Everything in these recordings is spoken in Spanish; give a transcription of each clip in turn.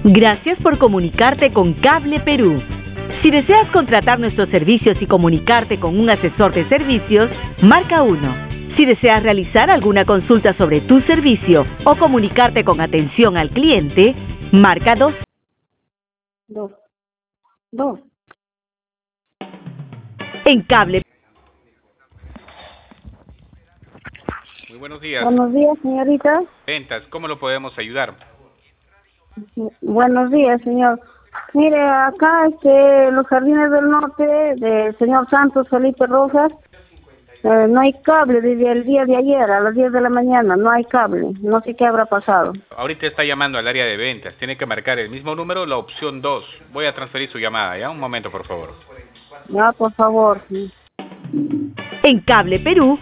Gracias por comunicarte con Cable Perú. Si deseas contratar nuestros servicios y comunicarte con un asesor de servicios, marca 1. Si deseas realizar alguna consulta sobre tu servicio o comunicarte con atención al cliente, marca 2. Dos. En Cable. Muy buenos días. Buenos días, señorita. Ventas, ¿cómo lo podemos ayudar? Buenos días, señor. Mire, acá los Jardines del Norte del señor Santos Felipe Rojas, no hay cable desde el día de ayer a las 10 de la mañana, no hay cable. No sé qué habrá pasado. Ahorita está llamando al área de ventas. Tiene que marcar el mismo número, la opción 2. Voy a transferir su llamada, ¿ya? Un momento, por favor. Ya, por favor. En Cable Perú.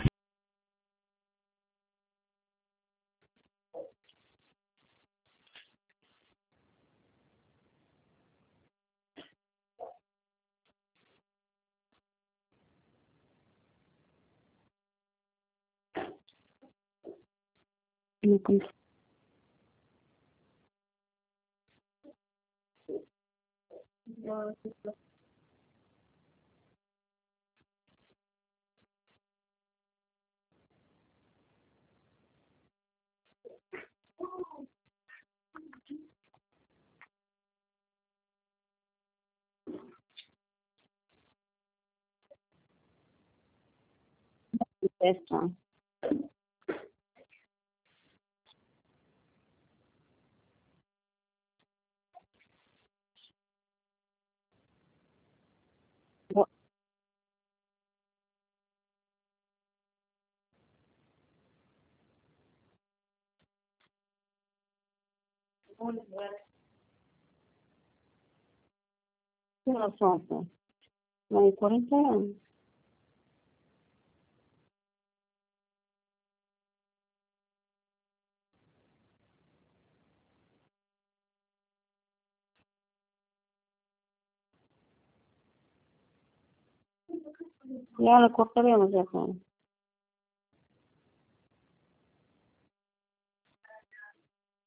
Esto. ¿Qué no son? No hay 40 años. Ya lo cortaremos ya.